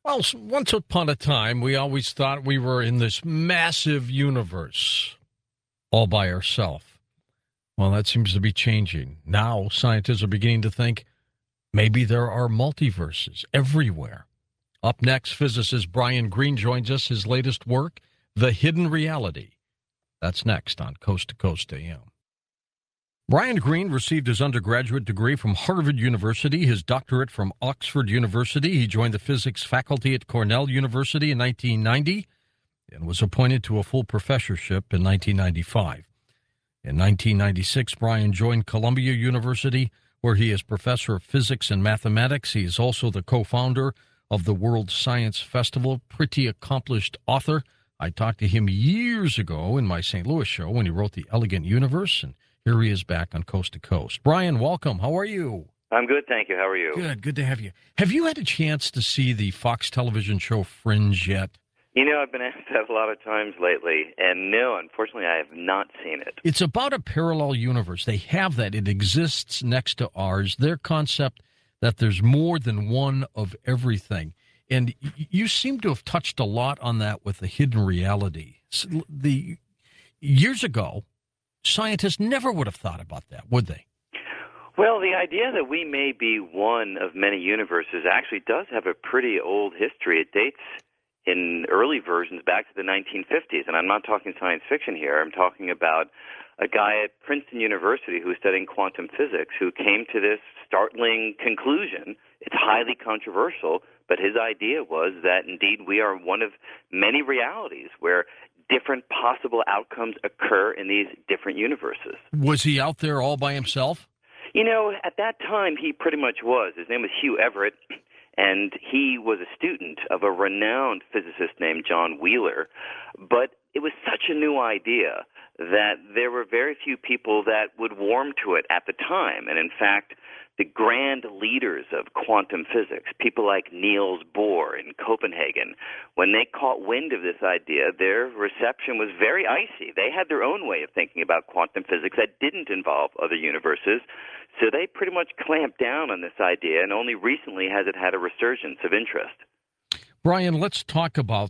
Well, once upon a time, we always thought we were in this massive universe all by ourselves. Well, that seems to be changing. Now, scientists are beginning to think maybe there are multiverses everywhere. Up next, physicist Brian Greene joins us. His latest work, The Hidden Reality. That's next on Coast to Coast AM. Brian Greene received his undergraduate degree from Harvard University, his doctorate from Oxford University. He joined the physics faculty at Cornell University in 1990 and was appointed to a full professorship in 1995. In 1996, Brian joined Columbia University, where he is professor of physics and mathematics. He is also the co-founder of the World Science Festival, pretty accomplished author. I talked to him years ago in my St. Louis show when he wrote The Elegant Universe, and here he is back on Coast to Coast. Brian, welcome. How are you? I'm good, thank you. How are you? Good to have you. Have you had a chance to see the Fox television show Fringe yet? You know, I've been asked that a lot of times lately, and no, unfortunately, I have not seen it. It's about a parallel universe. They have that. It exists next to ours. Their concept that there's more than one of everything. And you seem to have touched a lot on that with The Hidden Reality. Years ago, scientists never would have thought about that, would they? Well, the idea that we may be one of many universes actually does have a pretty old history. It dates in early versions back to the 1950s, and I'm not talking science fiction here. I'm talking about a guy at Princeton University who was studying quantum physics who came to this startling conclusion. It's highly controversial, but his idea was that indeed we are one of many realities where different possible outcomes occur in these different universes. Was he out there all by himself? You know, at that time, he pretty much was. His name was Hugh Everett, and he was a student of a renowned physicist named John Wheeler. But it was such a new idea that there were very few people that would warm to it at the time. And in fact, the grand leaders of quantum physics, people like Niels Bohr in Copenhagen, when they caught wind of this idea, their reception was very icy. They had their own way of thinking about quantum physics that didn't involve other universes. So they pretty much clamped down on this idea, and only recently has it had a resurgence of interest. Brian, let's talk about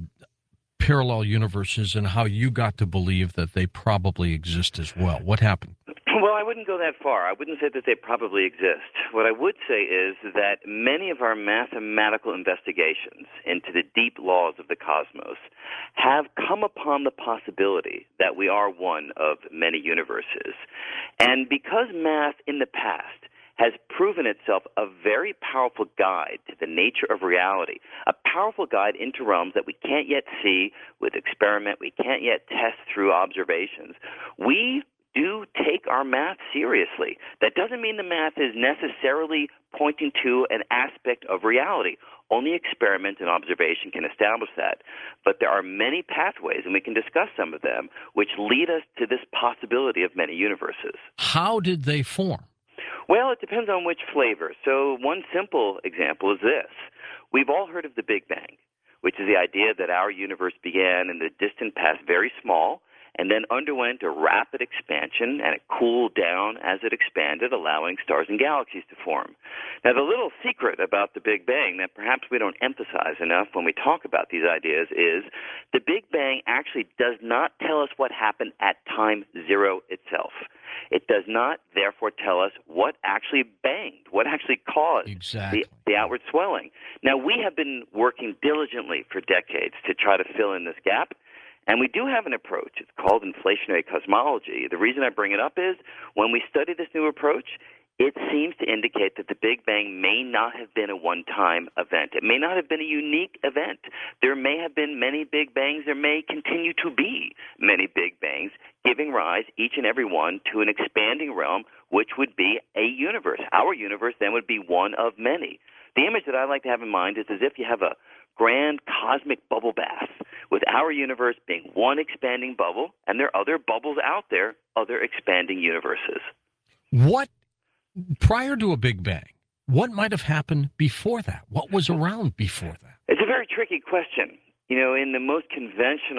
parallel universes and how you got to believe that they probably exist as well. What happened? Well, I wouldn't go that far. I wouldn't say that they probably exist. What I would say is that many of our mathematical investigations into the deep laws of the cosmos have come upon the possibility that we are one of many universes. And because math in the past has proven itself a very powerful guide to the nature of reality, a powerful guide into realms that we can't yet see with experiment, we can't yet test through observations, we do take our math seriously. That doesn't mean the math is necessarily pointing to an aspect of reality. Only experiment and observation can establish that. But there are many pathways, and we can discuss some of them, which lead us to this possibility of many universes. How did they form? Well, it depends on which flavor. So one simple example is this. We've all heard of the Big Bang, which is the idea that our universe began in the distant past very small, and then underwent a rapid expansion, and it cooled down as it expanded, allowing stars and galaxies to form. Now, the little secret about the Big Bang that perhaps we don't emphasize enough when we talk about these ideas is the Big Bang actually does not tell us what happened at time zero itself. It does not, therefore, tell us what actually banged, what actually caused the outward swelling. Now, we have been working diligently for decades to try to fill in this gap. And we do have an approach. It's called inflationary cosmology. The reason I bring it up is when we study this new approach, it seems to indicate that the Big Bang may not have been a one-time event. It may not have been a unique event. There may have been many Big Bangs. There may continue to be many Big Bangs, giving rise, each and every one, to an expanding realm, which would be a universe. Our universe then would be one of many. The image that I like to have in mind is as if you have a grand cosmic bubble bath, with our universe being one expanding bubble, and there are other bubbles out there, other expanding universes. What, prior to a Big Bang, what might have happened before that? What was around before that? It's a very tricky question. You know, in the most conventional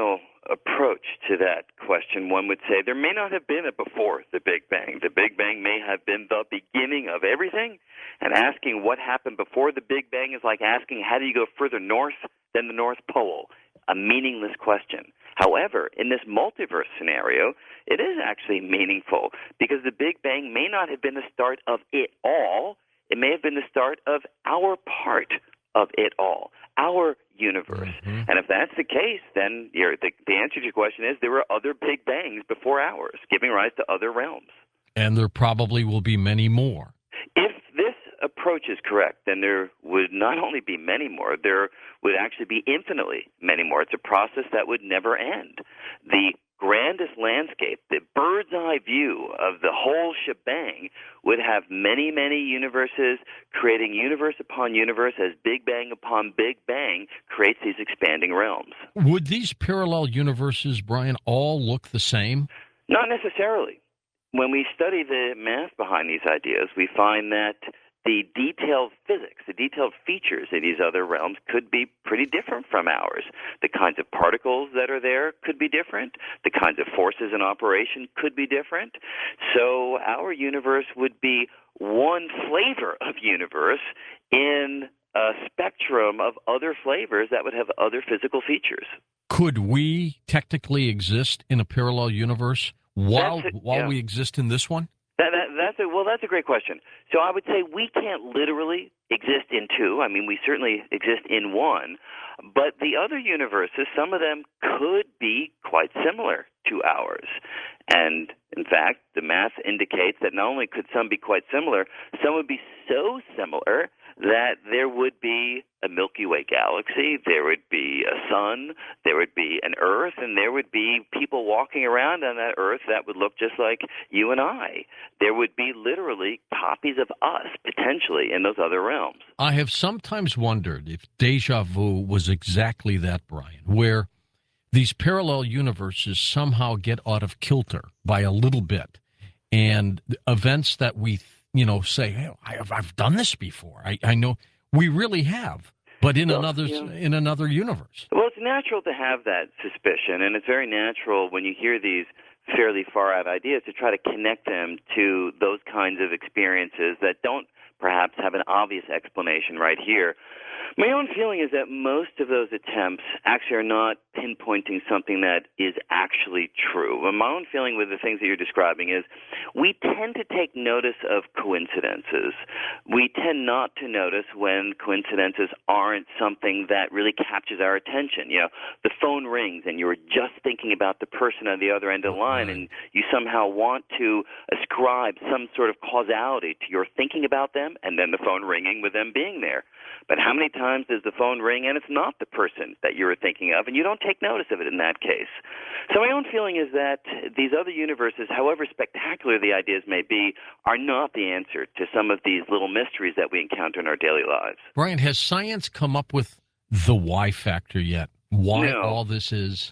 approach to that question, one would say there may not have been a before the Big Bang. The Big Bang may have been the beginning of everything, and asking what happened before the Big Bang is like asking how do you go further north than the North Pole, a meaningless question. However, in this multiverse scenario, it is actually meaningful because the Big Bang may not have been the start of it all. It may have been the start of our part of it all, our universe. Mm-hmm. And if that's the case, then the answer to your question is there were other Big Bangs before ours, giving rise to other realms. And there probably will be many more. If this approach is correct, then there would not only be many more, there would actually be infinitely many more. It's a process that would never end. The grandest landscape, the bird's eye view of the whole shebang would have many, many universes, creating universe upon universe as Big Bang upon Big Bang creates these expanding realms. Would these parallel universes, Brian, all look the same? Not necessarily. When we study the math behind these ideas, we find that the detailed physics, the detailed features of these other realms could be pretty different from ours. The kinds of particles that are there could be different. The kinds of forces in operation could be different. So our universe would be one flavor of universe in a spectrum of other flavors that would have other physical features. Could we technically exist in a parallel universe while we exist in this one? That's a great question. So I would say we can't literally exist in two. I mean, we certainly exist in one. But the other universes, some of them could be quite similar to ours. And in fact, the math indicates that not only could some be quite similar, some would be so similar that there would be a Milky Way galaxy, there would be a sun, there would be an Earth, and there would be people walking around on that Earth that would look just like you and I. There would be literally copies of us, potentially, in those other realms. I have sometimes wondered if deja vu was exactly that, Brian, where these parallel universes somehow get out of kilter by a little bit, and events that we say, hey, I've done this before. I know we really have, but in another universe. Well, it's natural to have that suspicion, and it's very natural when you hear these fairly far-out ideas to try to connect them to those kinds of experiences that don't perhaps have an obvious explanation right here. My own feeling is that most of those attempts actually are not pinpointing something that is actually true. But my own feeling with the things that you're describing is we tend to take notice of coincidences. We tend not to notice when coincidences aren't something that really captures our attention. You know, the phone rings and you're just thinking about the person on the other end of the line, and you somehow want to ascribe some sort of causality to your thinking about them and then the phone ringing with them being there. But how many times does the phone ring and it's not the person that you were thinking of, and you don't take notice of it in that case? So my own feeling is that these other universes, however spectacular the ideas may be, are not the answer to some of these little mysteries that we encounter in our daily lives. Brian, has science come up with the why factor yet? Why all this is?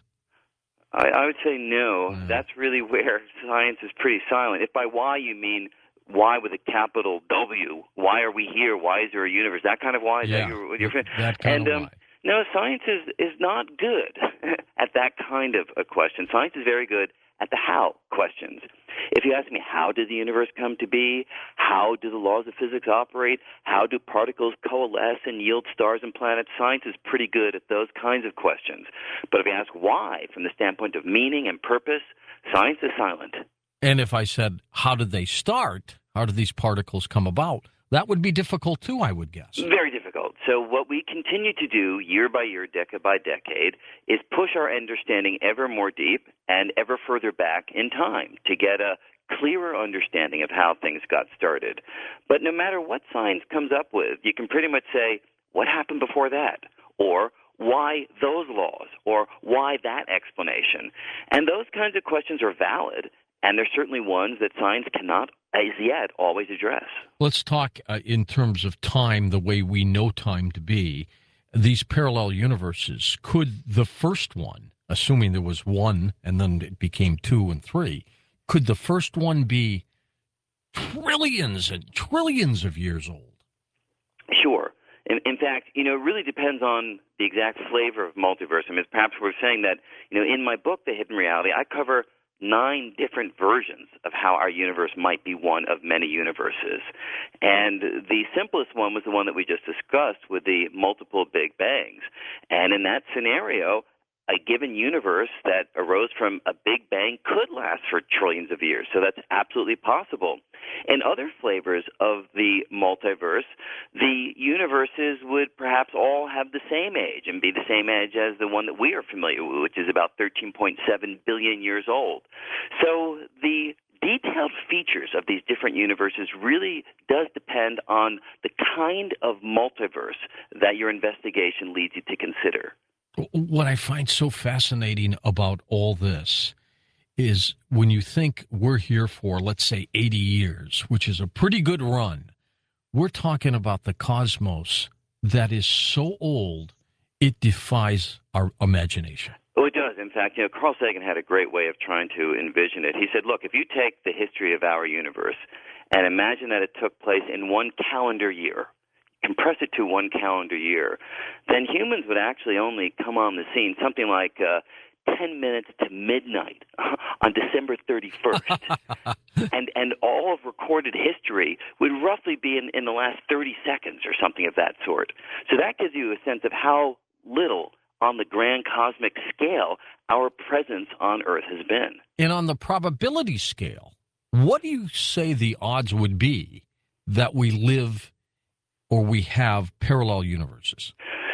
I would say no. That's really where science is pretty silent. If by why you mean why with a capital W, why are we here? Why is there a universe? That kind of why? Is that that kind of why. No, science is not good at that kind of a question. Science is very good at the how questions. If you ask me, how did the universe come to be? How do the laws of physics operate? How do particles coalesce and yield stars and planets? Science is pretty good at those kinds of questions. But if you ask why, from the standpoint of meaning and purpose, science is silent. And if I said, how did they start? How did these particles come about? That would be difficult, too, I would guess. Very difficult. So what we continue to do year by year, decade by decade, is push our understanding ever more deep and ever further back in time to get a clearer understanding of how things got started. But no matter what science comes up with, you can pretty much say, what happened before that? Or why those laws? Or why that explanation? And those kinds of questions are valid, and they're certainly ones that science cannot, as yet, always address. Let's talk in terms of time, the way we know time to be. These parallel universes, could the first one, assuming there was one and then it became 2 and 3, could the first one be trillions and trillions of years old? Sure. In fact, it really depends on the exact flavor of multiverse. I mean, perhaps we're saying that, in my book, The Hidden Reality, I cover 9 different versions of how our universe might be one of many universes. And the simplest one was the one that we just discussed with the multiple Big Bangs. And in that scenario, a given universe that arose from a Big Bang could last for trillions of years. So that's absolutely possible. In other flavors of the multiverse, the universes would perhaps all have the same age and be the same age as the one that we are familiar with, which is about 13.7 billion years old. So the detailed features of these different universes really does depend on the kind of multiverse that your investigation leads you to consider. What I find so fascinating about all this is when you think we're here for, let's say, 80 years, which is a pretty good run, we're talking about the cosmos that is so old, it defies our imagination. Oh, it does. In fact, Carl Sagan had a great way of trying to envision it. He said, look, if you take the history of our universe and imagine that it took place in one calendar year, compress it to one calendar year, then humans would actually only come on the scene something like 10 minutes to midnight on December 31st. and all of recorded history would roughly be in the last 30 seconds or something of that sort. So that gives you a sense of how little on the grand cosmic scale our presence on Earth has been. And on the probability scale, what do you say the odds would be that we live or we have parallel universes?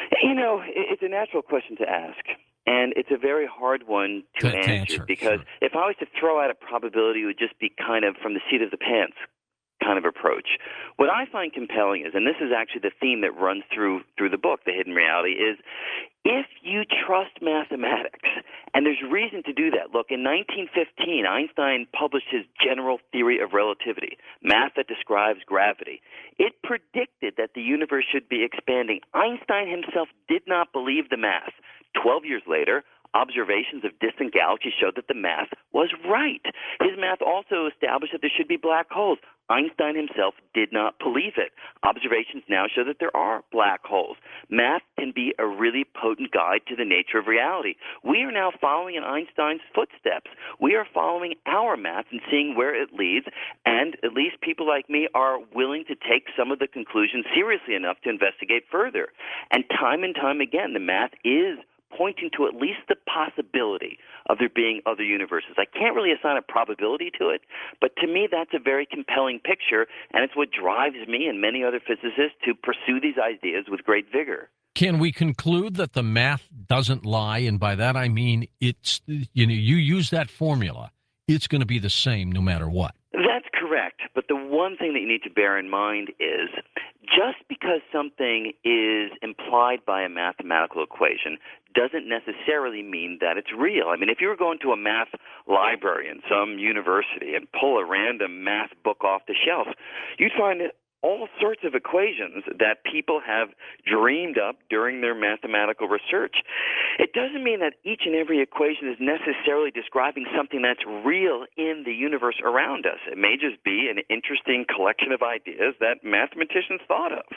It's a natural question to ask, and it's a very hard one to answer because sure. If I was to throw out a probability, it would just be kind of from the seat of the pants kind of approach. What I find compelling is, and this is actually the theme that runs through the book, The Hidden Reality, is if you trust mathematics, and there's reason to do that. Look, in 1915, Einstein published his general theory of relativity, math that describes gravity. It predicted that the universe should be expanding. Einstein himself did not believe the math. 12 years later, observations of distant galaxies showed that the math was right. His math also established that there should be black holes. Einstein himself did not believe it. Observations now show that there are black holes. Math can be a really potent guide to the nature of reality. We are now following in Einstein's footsteps. We are following our math and seeing where it leads, and at least people like me are willing to take some of the conclusions seriously enough to investigate further. And time again, the math is pointing to at least the possibility of there being other universes. I can't really assign a probability to it, but to me that's a very compelling picture, and it's what drives me and many other physicists to pursue these ideas with great vigor. Can we conclude that the math doesn't lie? And by that I mean it's, you use that formula, it's going to be the same no matter what. That's correct. But the one thing that you need to bear in mind is just because something is implied by a mathematical equation doesn't necessarily mean that it's real. I mean, if you were going to a math library in some university and pull a random math book off the shelf, you'd find all sorts of equations that people have dreamed up during their mathematical research. It doesn't mean that each and every equation is necessarily describing something that's real in the universe around us. It may just be an interesting collection of ideas that mathematicians thought of.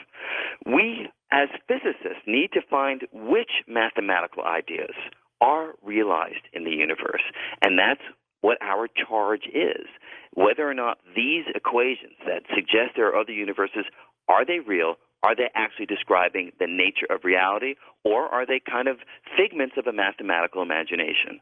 We, as physicists, need to find which mathematical ideas are realized in the universe, and that's what our charge is. Whether or not these equations that suggest there are other universes, are they real? Are they actually describing the nature of reality? Or are they kind of figments of a mathematical imagination?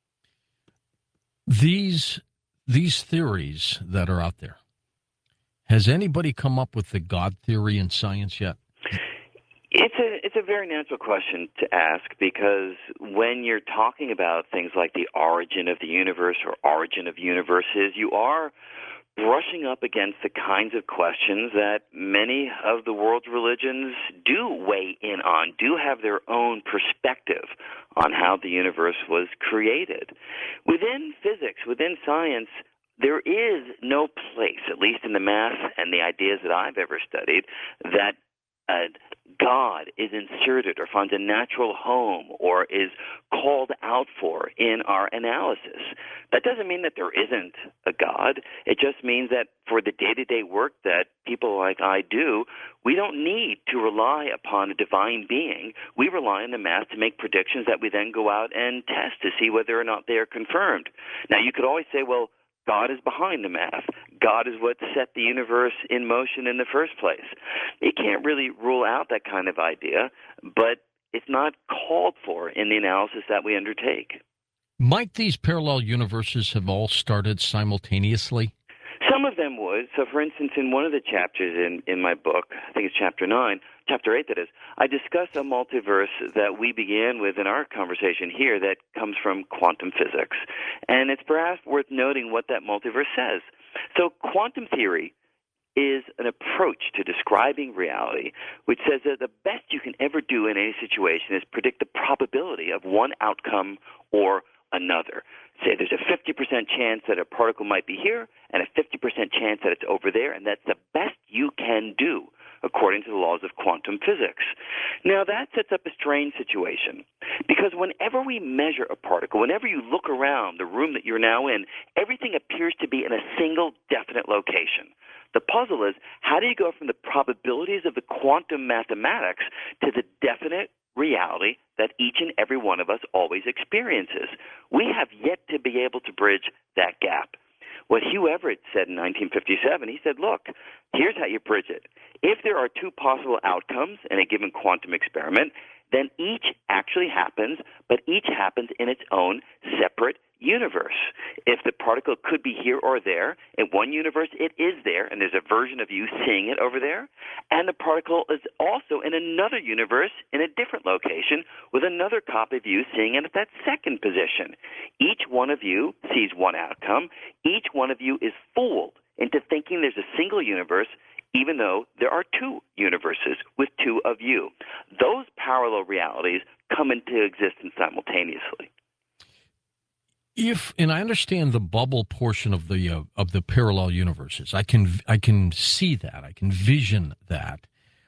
These theories that are out there, has anybody come up with the God theory in science yet? It's a very natural question to ask, because when you're talking about things like the origin of the universe or origin of universes, you are brushing up against the kinds of questions that many of the world's religions do weigh in on, do have their own perspective on how the universe was created. Within physics, within science, there is no place, at least in the math and the ideas that I've ever studied, that God is inserted or finds a natural home or is called out for in our analysis. That doesn't mean that there isn't a God. It just means that for the day-to-day work that people like I do, we don't need to rely upon a divine being. We rely on the math to make predictions that we then go out and test to see whether or not they are confirmed. Now, you could always say, well, God is behind the math. God is what set the universe in motion in the first place. You can't really rule out that kind of idea, but it's not called for in the analysis that we undertake. Might these parallel universes have all started simultaneously? Some of them would. So, for instance, in one of the chapters in my book, I think it's chapter 8 that is, I discuss a multiverse that we began with in our conversation here that comes from quantum physics. And it's perhaps worth noting what that multiverse says. So quantum theory is an approach to describing reality which says that the best you can ever do in any situation is predict the probability of one outcome or another. Say there's a 50% chance that a particle might be here and a 50% chance that it's over there, and that's the best you can do according to the laws of quantum physics. Now, that sets up a strange situation because whenever we measure a particle, whenever you look around the room that you're now in, everything appears to be in a single definite location. The puzzle is, how do you go from the probabilities of the quantum mathematics to the definite reality that each and every one of us always experiences? We have yet to be able to bridge that gap. What Hugh Everett said in 1957, he said, look, here's how you bridge it. If there are two possible outcomes in a given quantum experiment, then each actually happens, but each happens in its own separate universe. If the particle could be here or there, in one universe it is there, and there's a version of you seeing it over there, and the particle is also in another universe in a different location with another copy of you seeing it at that second position. Each one of you sees one outcome. Each one of you is fooled into thinking there's a single universe, even though there are two universes with two of you. Those parallel realities come into existence simultaneously. And I understand the bubble portion of the parallel universes. I can see that. I can vision that.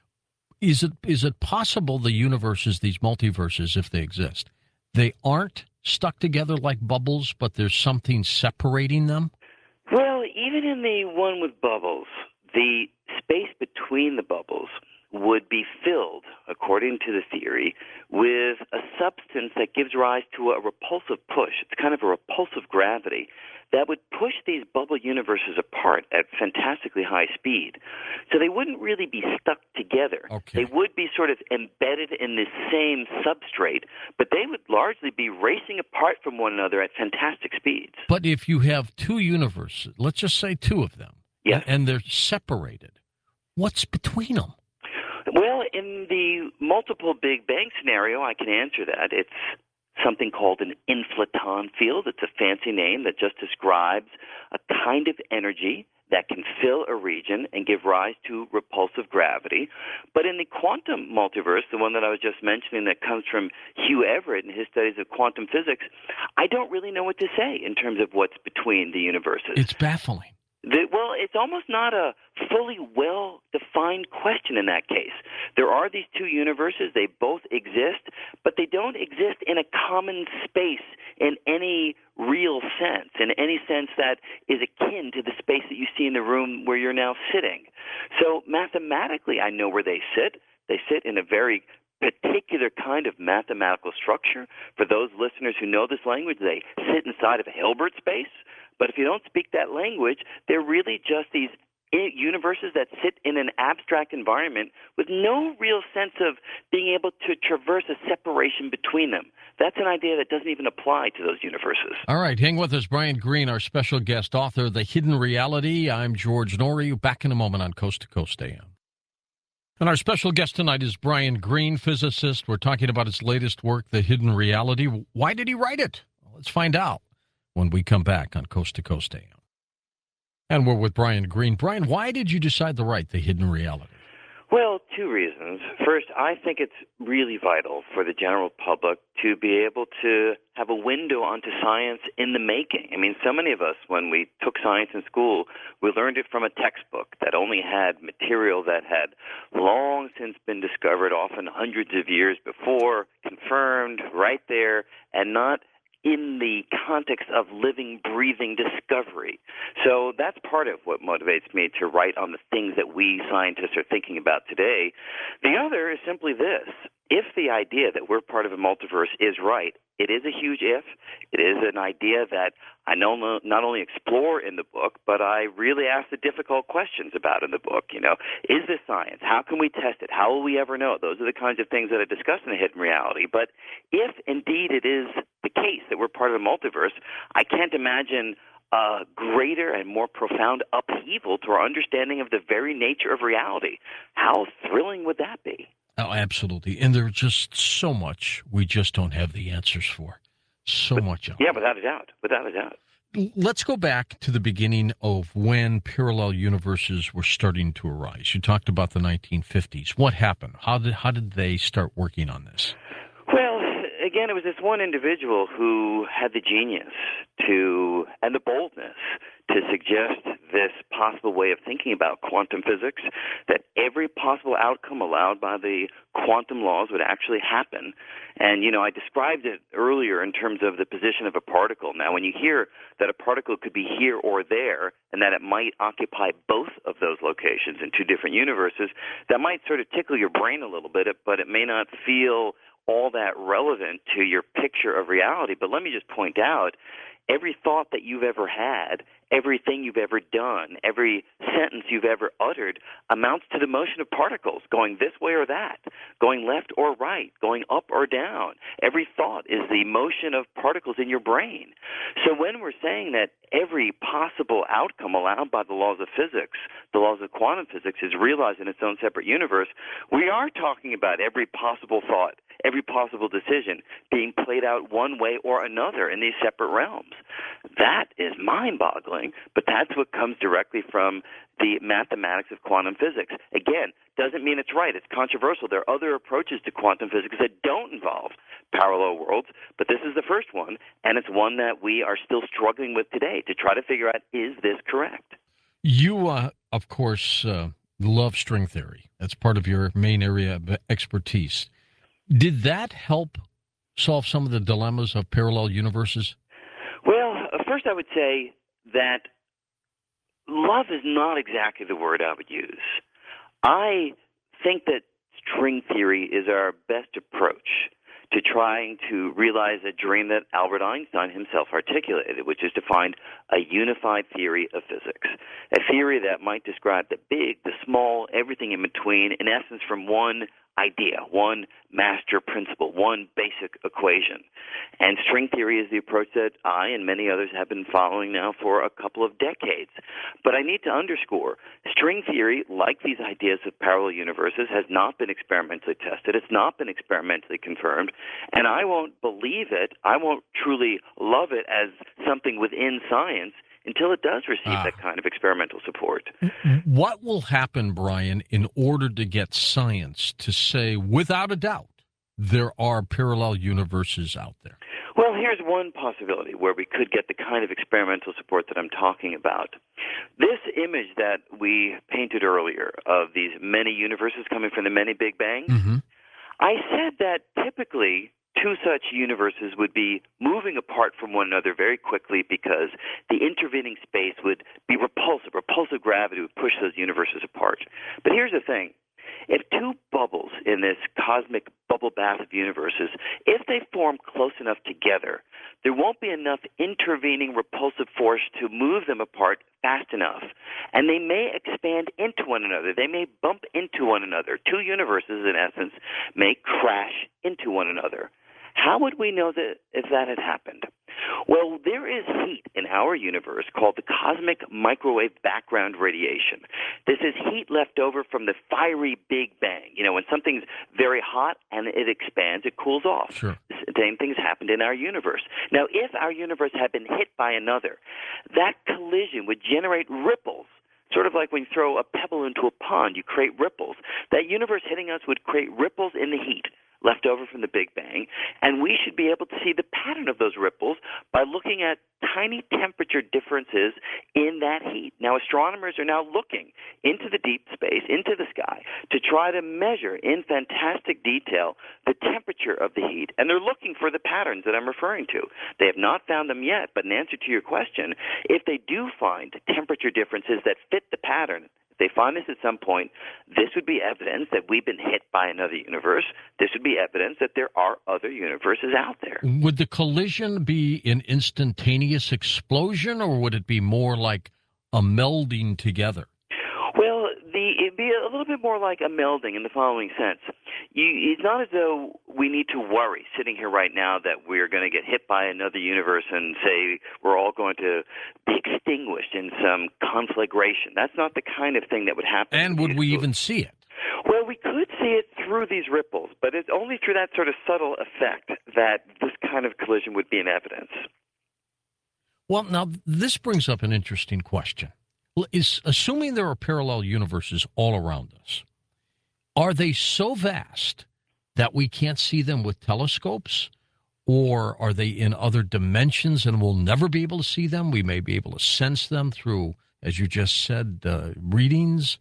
Is it possible the universes, these multiverses, if they exist, they aren't stuck together like bubbles, but there's something separating them? Well, even in the one with bubbles, the space between the bubbles would be filled, according to the theory, with a substance that gives rise to a repulsive push. It's kind of a repulsive gravity that would push these bubble universes apart at fantastically high speed. So they wouldn't really be stuck together. Okay. They would be sort of embedded in the same substrate, but they would largely be racing apart from one another at fantastic speeds. But if you have two universes, let's just say two of them, yes, and they're separated, what's between them? Well, in the multiple Big Bang scenario, I can answer that. It's something called an inflaton field. It's a fancy name that just describes a kind of energy that can fill a region and give rise to repulsive gravity. But in the quantum multiverse, the one that I was just mentioning that comes from Hugh Everett in his studies of quantum physics, I don't really know what to say in terms of what's between the universes. It's baffling. Well, it's almost not a fully well-defined question in that case. There are these two universes. They both exist, but they don't exist in a common space in any real sense, in any sense that is akin to the space that you see in the room where you're now sitting. So mathematically, I know where they sit. They sit in a very particular kind of mathematical structure. For those listeners who know this language, they sit inside of a Hilbert space. But if you don't speak that language, they're really just these universes that sit in an abstract environment with no real sense of being able to traverse a separation between them. That's an idea that doesn't even apply to those universes. All right, hang with us. Brian Greene, our special guest author of The Hidden Reality. I'm George Noory. Back in a moment on Coast to Coast AM. And our special guest tonight is Brian Greene, physicist. We're talking about his latest work, The Hidden Reality. Why did he write it? Well, let's find out when we come back on Coast to Coast AM. And we're with Brian Greene. Brian, why did you decide to write The Hidden Reality? Well, two reasons. First, I think it's really vital for the general public to be able to have a window onto science in the making. I mean, so many of us, when we took science in school, we learned it from a textbook that only had material that had long since been discovered, often hundreds of years before, confirmed right there, and not in the context of living, breathing discovery. So that's part of what motivates me to write on the things that we scientists are thinking about today. The other is simply this. If the idea that we're part of a multiverse is right, it is a huge if. It is an idea that I not only explore in the book, but I really ask the difficult questions about in the book. Is this science? How can we test it? How will we ever know? Those are the kinds of things that I discuss in The Hidden Reality. But if indeed it is the case that we're part of a multiverse, I can't imagine a greater and more profound upheaval to our understanding of the very nature of reality. How thrilling would that be? Oh, absolutely. And there's just so much we just don't have the answers for. So much. Yeah, without a doubt. Without a doubt. Let's go back to the beginning of when parallel universes were starting to arise. You talked about the 1950s. What happened? How did they start working on this? Well, again, it was this one individual who had the genius and the boldness to suggest this possible way of thinking about quantum physics, that every possible outcome allowed by the quantum laws would actually happen. And, I described it earlier in terms of the position of a particle. Now, when you hear that a particle could be here or there and that it might occupy both of those locations in two different universes, that might sort of tickle your brain a little bit, but it may not feel all that relevant to your picture of reality. But let me just point out, every thought that you've ever had, everything you've ever done, every sentence you've ever uttered amounts to the motion of particles going this way or that, going left or right, going up or down. Every thought is the motion of particles in your brain. So when we're saying that every possible outcome allowed by the laws of physics, the laws of quantum physics, is realized in its own separate universe, we are talking about every possible thought, every possible decision being played out one way or another in these separate realms. That is mind-boggling, but that's what comes directly from the mathematics of quantum physics. Again, doesn't mean it's right. It's controversial. There are other approaches to quantum physics that don't involve parallel worlds, but this is the first one, and it's one that we are still struggling with today to try to figure out, is this correct? You, of course, love string theory. That's part of your main area of expertise. Did that help solve some of the dilemmas of parallel universes? Well, first I would say that love is not exactly the word I would use. I think that string theory is our best approach to trying to realize a dream that Albert Einstein himself articulated, which is to find a unified theory of physics, a theory that might describe the big, the small, everything in between, in essence from one idea, one master principle, one basic equation. And string theory is the approach that I and many others have been following now for a couple of decades. But I need to underscore, string theory, like these ideas of parallel universes, has not been experimentally tested. It's not been experimentally confirmed. And I won't believe it, I won't truly love it as something within science until it does receive that kind of experimental support. What will happen, Brian, in order to get science to say, without a doubt, there are parallel universes out there? Well, here's one possibility where we could get the kind of experimental support that I'm talking about. This image that we painted earlier of these many universes coming from the many big bangs, I said that typically two such universes would be moving apart from one another very quickly because the intervening space would be repulsive. Repulsive gravity would push those universes apart. But here's the thing. If two bubbles in this cosmic bubble bath of universes, if they form close enough together, there won't be enough intervening repulsive force to move them apart fast enough. And they may expand into one another. They may bump into one another. Two universes, in essence, may crash into one another. How would we know that if that had happened? Well, there is heat in our universe called the cosmic microwave background radiation. This is heat left over from the fiery Big Bang. When something's very hot and it expands, it cools off. Sure. The same thing's happened in our universe. Now, if our universe had been hit by another, that collision would generate ripples Sort of like when you throw a pebble into a pond, you create ripples. That universe hitting us would create ripples in the heat left over from the Big Bang, and we should be able to see the pattern of those ripples by looking at tiny temperature differences in that heat. Now, astronomers are now looking into the deep space, into the sky, to try to measure in fantastic detail the temperature of the heat, and they're looking for the patterns that I'm referring to. They have not found them yet, but in answer to your question, if they do find temperature differences that fit the pattern, if they find this at some point, this would be evidence that we've been hit by another universe. This would be evidence that there are other universes out there. Would the collision be an instantaneous explosion, or would it be more like a melding together? Well, it'd be a little bit more like a melding in the following sense. It's not as though we need to worry sitting here right now that we're going to get hit by another universe and say we're all going to be extinguished in some conflagration. That's not the kind of thing that would happen. And would we even see it? Well, we could see it through these ripples, but it's only through that sort of subtle effect that this kind of collision would be in evidence. Well, now, this brings up an interesting question. Assuming there are parallel universes all around us, are they so vast that we can't see them with telescopes? Or are they in other dimensions and we'll never be able to see them? We may be able to sense them through, as you just said, readings.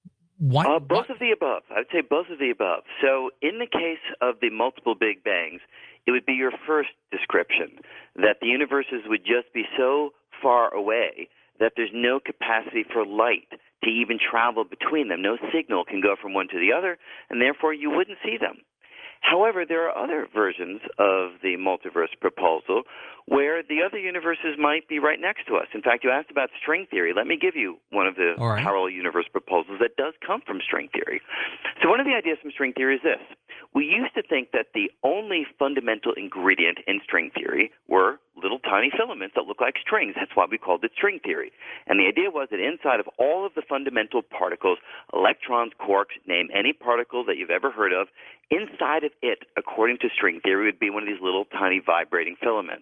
Both of the above. I would say both of the above. So in the case of the multiple Big Bangs, it would be your first description, that the universes would just be so far away that there's no capacity for light to even travel between them. No signal can go from one to the other, and therefore you wouldn't see them. However, there are other versions of the multiverse proposal where the other universes might be right next to us. In fact, you asked about string theory. Let me give you one of the parallel universe proposals that does come from string theory. So one of the ideas from string theory is this. We used to think that the only fundamental ingredient in string theory were little tiny filaments that look like strings. That's why we called it string theory. And the idea was that inside of all of the fundamental particles, electrons, quarks, name any particle that you've ever heard of, inside of it, according to string theory, would be one of these little tiny vibrating filaments.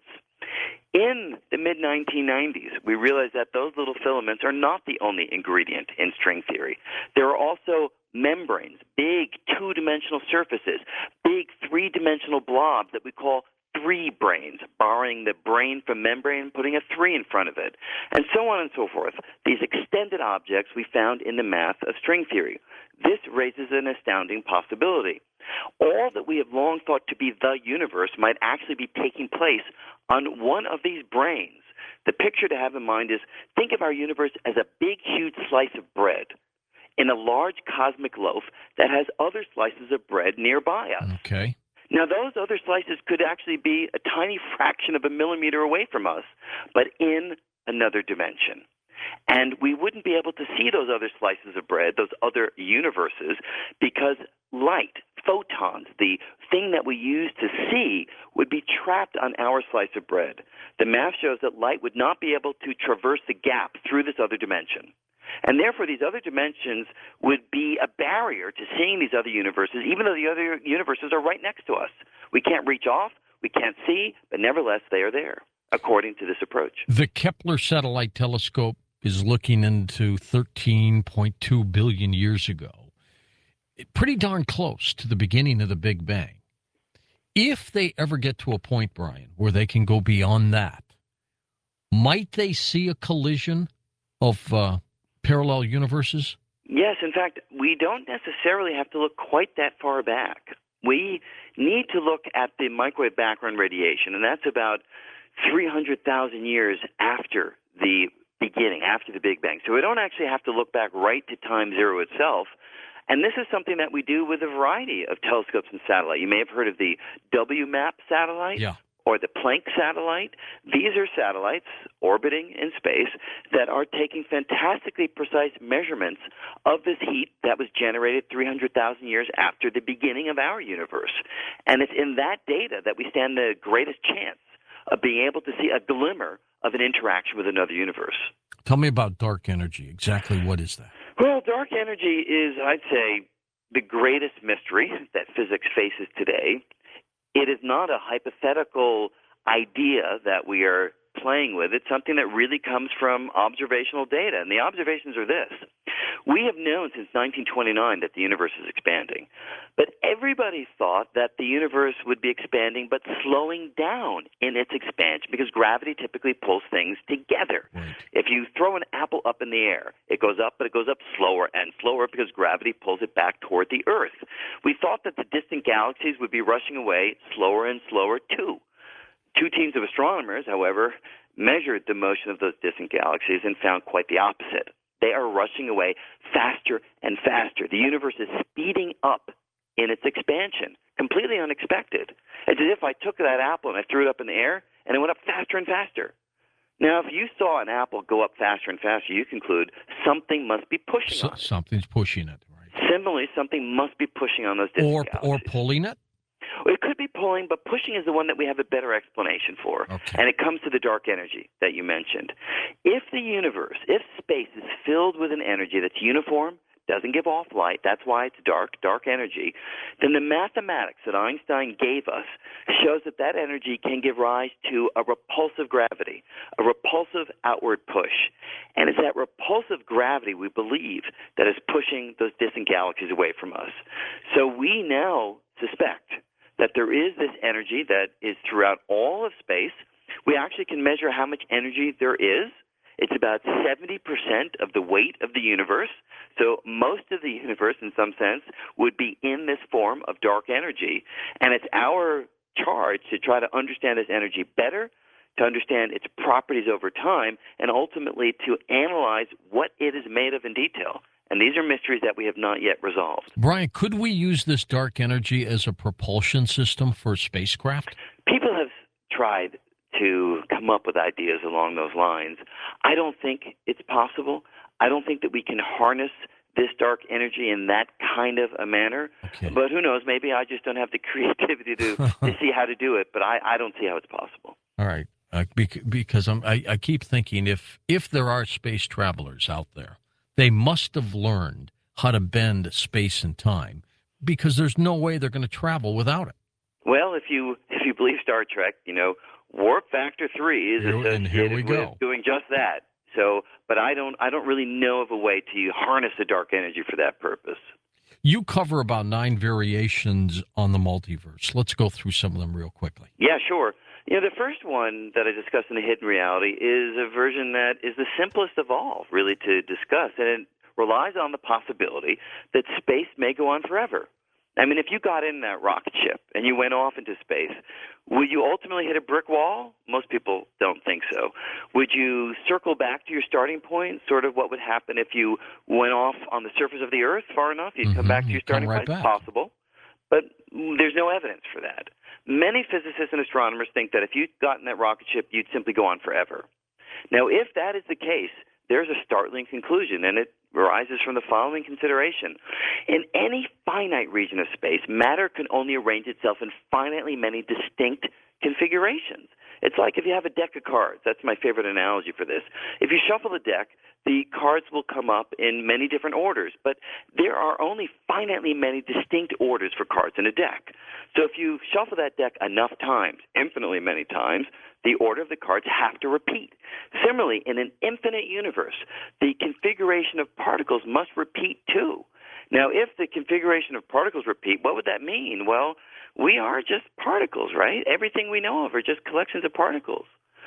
In the mid-1990s, we realized that those little filaments are not the only ingredient in string theory. There are also membranes, big two-dimensional surfaces, big three-dimensional blobs that we call three brains, borrowing the brain from membrane and putting a 3 in front of it, and so on and so forth. These extended objects we found in the math of string theory. This raises an astounding possibility. All that we have long thought to be the universe might actually be taking place on one of these brains. The picture to have in mind is, think of our universe as a big, huge slice of bread in a large cosmic loaf that has other slices of bread nearby us. Okay. Now, those other slices could actually be a tiny fraction of a millimeter away from us, but in another dimension. And we wouldn't be able to see those other slices of bread, those other universes, because light, photons, the thing that we use to see, would be trapped on our slice of bread. The math shows that light would not be able to traverse the gap through this other dimension. And therefore, these other dimensions would be a barrier to seeing these other universes, even though the other universes are right next to us. We can't reach off, we can't see, but nevertheless, they are there, according to this approach. The Kepler Satellite Telescope is looking into 13.2 billion years ago. Pretty darn close to the beginning of the Big Bang. If they ever get to a point, Brian, where they can go beyond that, might they see a collision of parallel universes? Yes, in fact, we don't necessarily have to look quite that far back. We need to look at the microwave background radiation, and that's about 300,000 years after the beginning, after the Big Bang. So we don't actually have to look back right to time zero itself. And this is something that we do with a variety of telescopes and satellites. You may have heard of the WMAP satellite. Yeah. Or the Planck satellite. These are satellites orbiting in space that are taking fantastically precise measurements of this heat that was generated 300,000 years after the beginning of our universe. And it's in that data that we stand the greatest chance of being able to see a glimmer of an interaction with another universe. Tell me about dark energy. Exactly what is that? Well, dark energy is, I'd say, the greatest mystery that physics faces today. It is not a hypothetical idea that we are playing with. It's something that really comes from observational data. And the observations are this. We have known since 1929 that the universe is expanding. But everybody thought that the universe would be expanding but slowing down in its expansion because gravity typically pulls things together. Right. If you throw an apple up in the air, it goes up, but it goes up slower and slower because gravity pulls it back toward the Earth. We thought that the distant galaxies would be rushing away slower and slower too. Two teams of astronomers, however, measured the motion of those distant galaxies and found quite the opposite. They are rushing away faster and faster. The universe is speeding up in its expansion, completely unexpected. It's as if I took that apple and I threw it up in the air, and it went up faster and faster. Now, if you saw an apple go up faster and faster, you conclude something must be pushing on it. Something's pushing it, right? Similarly, something must be pushing on those distant galaxies. Or pulling it? It could be pulling, but pushing is the one that we have a better explanation for. Okay. And it comes to the dark energy that you mentioned. If the universe, if space is filled with an energy that's uniform, doesn't give off light, that's why it's dark energy, then the mathematics that Einstein gave us shows that that energy can give rise to a repulsive gravity, a repulsive outward push. And it's that repulsive gravity, we believe, that is pushing those distant galaxies away from us. So we now suspect that there is this energy that is throughout all of space. We actually can measure how much energy there is. It's about 70% of the weight of the universe. So most of the universe, in some sense, would be in this form of dark energy. And it's our charge to try to understand this energy better, to understand its properties over time, and ultimately to analyze what it is made of in detail. And these are mysteries that we have not yet resolved. Brian, could we use this dark energy as a propulsion system for spacecraft? People have tried to come up with ideas along those lines. I don't think it's possible. I don't think that we can harness this dark energy in that kind of a manner. Okay. But who knows? Maybe I just don't have the creativity to see how to do it. But I don't see how it's possible. All right. Because I keep thinking if there are space travelers out there, they must have learned how to bend space and time because there's no way they're going to travel without it. Well, if you believe Star Trek, warp factor 3 is associated with doing just that. So, but I don't really know of a way to harness the dark energy for that purpose. You cover about 9 variations on the multiverse. Let's go through some of them real quickly. Yeah, sure. The first one that I discussed in the hidden reality is a version that is the simplest of all, really, to discuss, and it relies on the possibility that space may go on forever. I mean, if you got in that rocket ship and you went off into space, would you ultimately hit a brick wall? Most people don't think so. Would you circle back to your starting point, sort of what would happen if you went off on the surface of the Earth far enough? You'd come back to your starting point? It's possible, but there's no evidence for that. Many physicists and astronomers think that if you got in that rocket ship, you'd simply go on forever. Now, if that is the case, there's a startling conclusion, and it arises from the following consideration. In any finite region of space, matter can only arrange itself in finitely many distinct configurations. It's like if you have a deck of cards. That's my favorite analogy for this. If you shuffle the deck, the cards will come up in many different orders, but there are only finitely many distinct orders for cards in a deck. So if you shuffle that deck enough times, infinitely many times, the order of the cards have to repeat. Similarly, in an infinite universe, the configuration of particles must repeat too. Now, if the configuration of particles repeat, what would that mean? Well, we are just particles, right? Everything we know of are just collections of particles.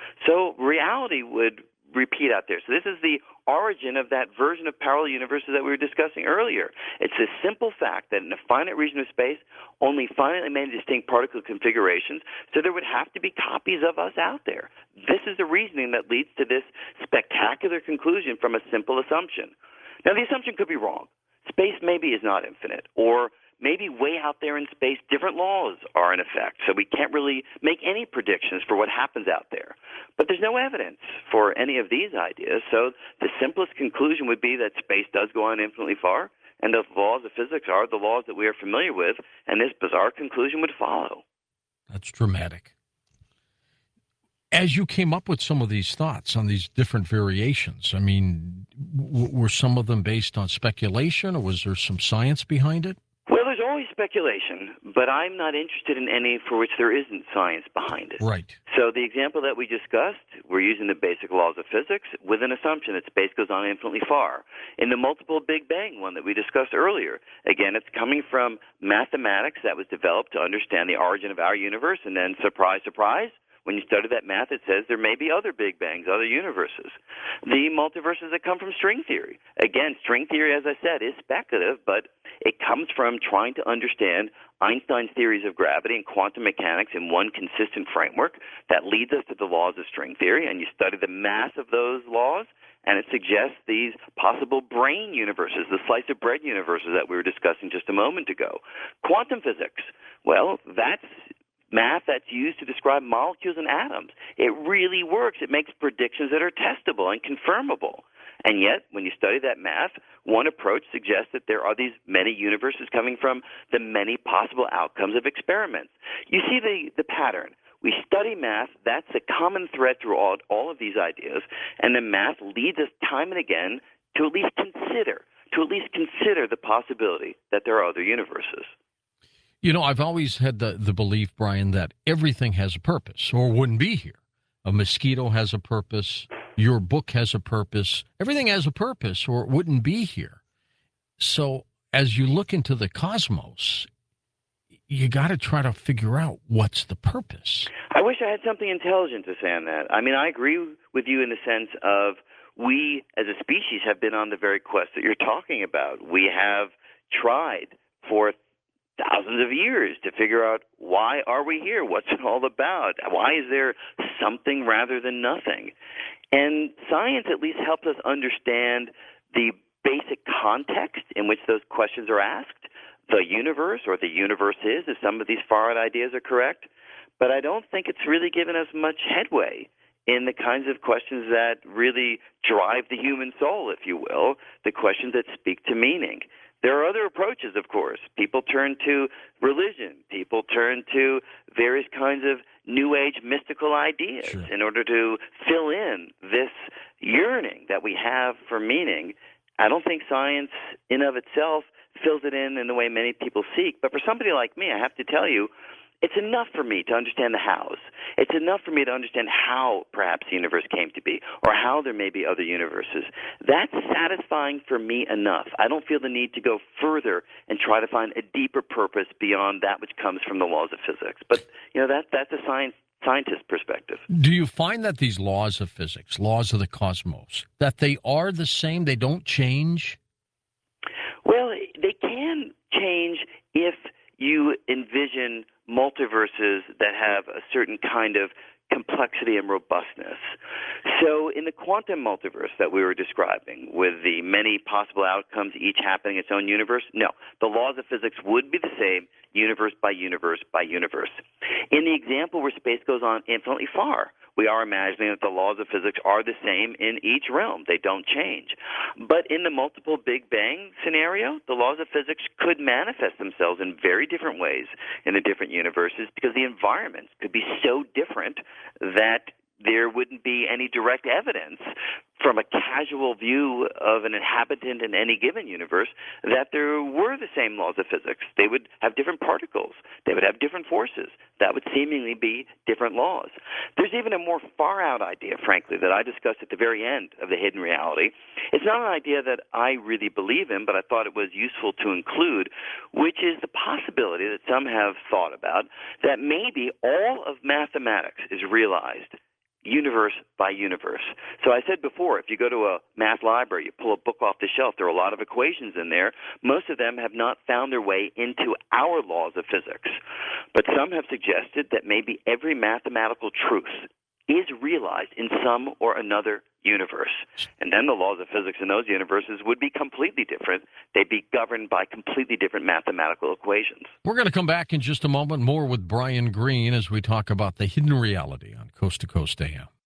So reality would repeat out there. So this is the origin of that version of parallel universes that we were discussing earlier. It's a simple fact that in a finite region of space, only finitely many distinct particle configurations, so there would have to be copies of us out there. This is the reasoning that leads to this spectacular conclusion from a simple assumption. Now, the assumption could be wrong. Space maybe is not infinite, or maybe way out there in space, different laws are in effect, so we can't really make any predictions for what happens out there. But there's no evidence for any of these ideas, so the simplest conclusion would be that space does go on infinitely far, and the laws of physics are the laws that we are familiar with, and this bizarre conclusion would follow. That's dramatic. As you came up with some of these thoughts on these different variations, I mean, were some of them based on speculation, or was there some science behind it? Well, there's always always speculation, but I'm not interested in any for which there isn't science behind it. Right. So the example that we discussed, we're using the basic laws of physics with an assumption that space goes on infinitely far. In the multiple Big Bang one that we discussed earlier, again, it's coming from mathematics that was developed to understand the origin of our universe, and then, surprise, surprise, when you study that math, it says there may be other Big Bangs, other universes. The multiverses that come from string theory. Again, string theory, as I said, is speculative, but it comes from trying to understand Einstein's theories of gravity and quantum mechanics in one consistent framework that leads us to the laws of string theory, and you study the math of those laws, and it suggests these possible brain universes, the slice of bread universes that we were discussing just a moment ago. Quantum physics, well, that's math that's used to describe molecules and atoms. It really works. It makes predictions that are testable and confirmable. And yet, when you study that math, one approach suggests that there are these many universes coming from the many possible outcomes of experiments. You see the pattern. We study math. That's a common thread through all of these ideas. And the math leads us time and again to at least consider the possibility that there are other universes. You know, I've always had the belief, Brian, that everything has a purpose or wouldn't be here. A mosquito has a purpose. Your book has a purpose. Everything has a purpose or it wouldn't be here. So as you look into the cosmos, you got to try to figure out what's the purpose. I wish I had something intelligent to say on that. I mean, I agree with you in the sense of we as a species have been on the very quest that you're talking about. We have tried for thousands of years to figure out why are we here? What's it all about? Why is there something rather than nothing? And science at least helps us understand the basic context in which those questions are asked, the universe or the universes, if some of these far-out ideas are correct. But I don't think it's really given us much headway in the kinds of questions that really drive the human soul, if you will, the questions that speak to meaning. There are other approaches, of course. People turn to religion. People turn to various kinds of New Age mystical ideas in order to fill in this yearning that we have for meaning. I don't think science in of itself fills it in the way many people seek. But for somebody like me, I have to tell you, it's enough for me to understand the hows. It's enough for me to understand how perhaps the universe came to be or how there may be other universes. That's satisfying for me enough. I don't feel the need to go further and try to find a deeper purpose beyond that which comes from the laws of physics. But, you know, that's a scientist perspective. Do you find that these laws of physics, laws of the cosmos, that they are the same, they don't change? Well, they can change if you envision multiverses that have a certain kind of complexity and robustness. So in the quantum multiverse that we were describing, with the many possible outcomes, each happening in its own universe, no, the laws of physics would be the same universe by universe by universe. In the example where space goes on infinitely far, we are imagining that the laws of physics are the same in each realm. They don't change. But in the multiple Big Bang scenario, the laws of physics could manifest themselves in very different ways in the different universes because the environments could be so different that there wouldn't be any direct evidence from a casual view of an inhabitant in any given universe that there were the same laws of physics. They would have different particles. They would have different forces. That would seemingly be different laws. There's even a more far-out idea, frankly, that I discussed at the very end of The Hidden Reality. It's not an idea that I really believe in, but I thought it was useful to include, which is the possibility that some have thought about that maybe all of mathematics is realized universe by universe. So I said before, if you go to a math library, you pull a book off the shelf, there are a lot of equations in there. Most of them have not found their way into our laws of physics. But some have suggested that maybe every mathematical truth is realized in some or another universe. And then the laws of physics in those universes would be completely different. They'd be governed by completely different mathematical equations. We're going to come back in just a moment, more with Brian Greene as we talk about The Hidden Reality on Coast to Coast AM.